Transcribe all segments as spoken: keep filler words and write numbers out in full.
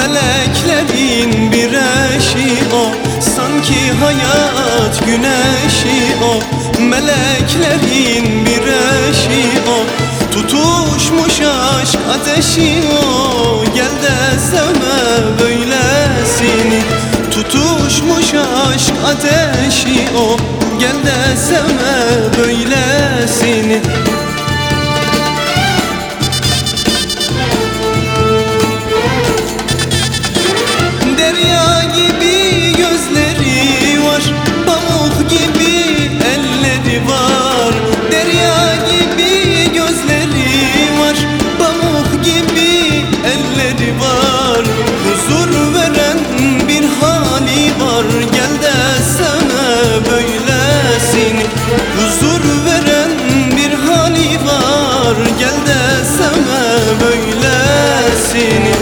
Meleklerin bir eşi o, sanki hayat güneşi o. Meleklerin bir eşi o, tutuşmuş aşk ateşi o. Gel de sevme böylesini, tutuşmuş aşk ateşi o. Gel de sevme böylesini. Derya gibi gözleri var, pamuk gibi elleri var. Derya gibi gözleri var, pamuk gibi elleri var. Huzur veren bir hali var, gel de sevme böylesini. Huzur veren bir hali var, gel de sevme böylesini.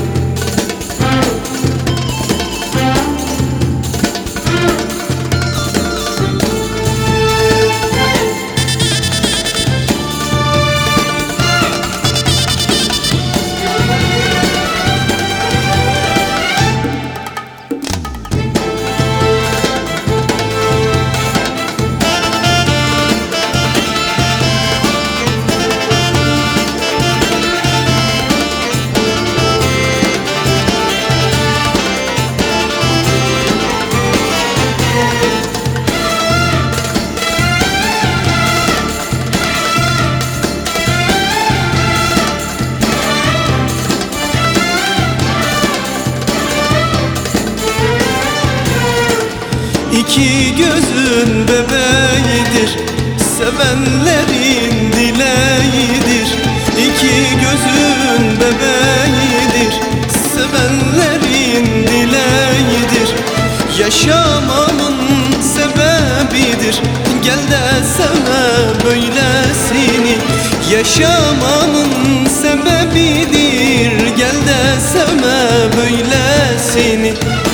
İki gözün bebeğidir, sevenlerin dileğidir. İki gözün bebeğidir, sevenlerin dileğidir. Yaşamamın sebebidir, gel de sevme böylesini. Yaşamamın sebebidir, gel de sevme böylesini.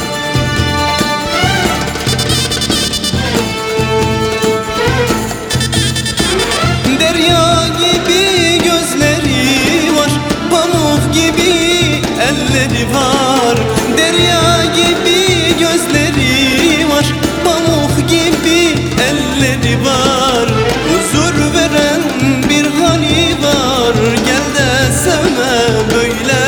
Derya gibi gözleri var, pamuk gibi elleri var. Derya gibi gözleri var, pamuk gibi elleri var. Huzur veren bir hali var, gel de sevme böyle